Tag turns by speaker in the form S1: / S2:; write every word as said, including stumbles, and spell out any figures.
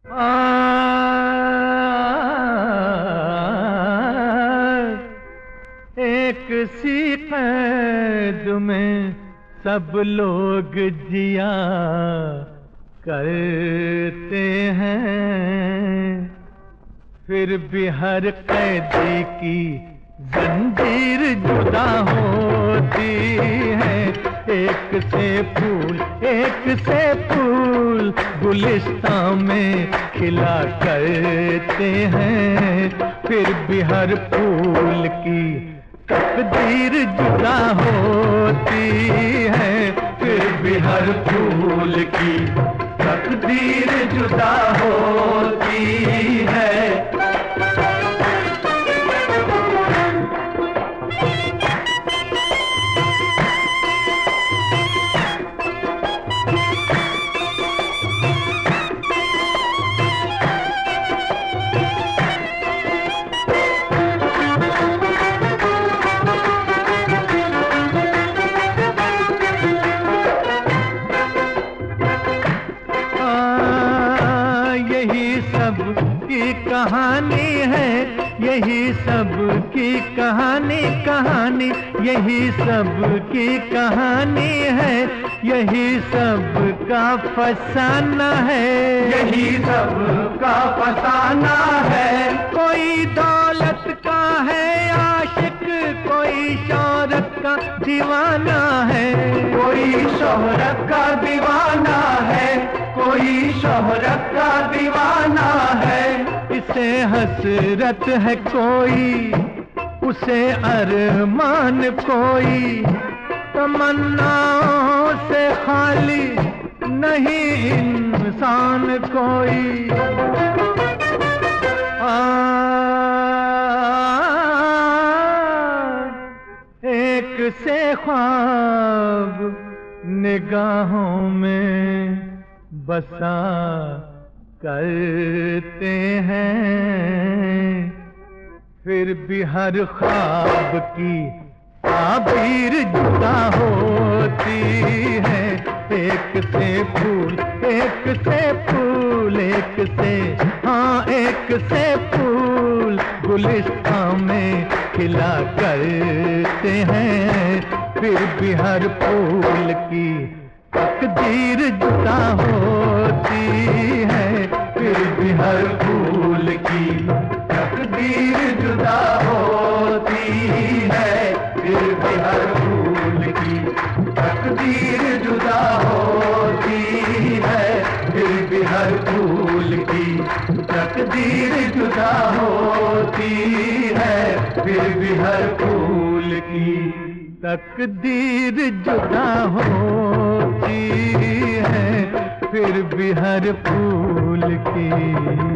S1: एक सी कैद में सब लोग जिया करते हैं, फिर भी हर कैदी की जंजीर जुदा होती है। एक से फूल एक से फूल गुलिस्तान में खिला करते हैं, फिर भी हर फूल की तकदीर जुदा होती है, फिर भी हर फूल की तकदीर जुदा होती है। की कहानी है, यही सब की कहानी कहानी यही सब की कहानी है, यही सब का फसाना है,
S2: यही सब का फसाना है।
S1: कोई दौलत का है आशिक, कोई शोहरत का दीवाना है,
S2: कोई शोहरत का दीवाना है, कोई शोहरत का दीवाना है।
S1: इसे हसरत है कोई, उसे अरमान कोई, तमन्नाओं से खाली नहीं इंसान कोई। आ, एक से ख्वाब निगाहों में बसा करते हैं, फिर भी हर ख्वाब की ताबीर जुदा होती है। एक से फूल एक से फूल एक से हाँ एक से फूल गुलिस्तान में खिला करते हैं, फिर भी हर फूल की तकदीर जुदा होती है, फिर भी हर फूल की तकदीर जुदा होती है, फिर भी हर फूल की तकदीर जुदा होती है, फिर भी हर फूल की तकदीर जुदा होती है, फिर भी हर फूल की तकदीर जुदा होती है, फिर भी हर फूल की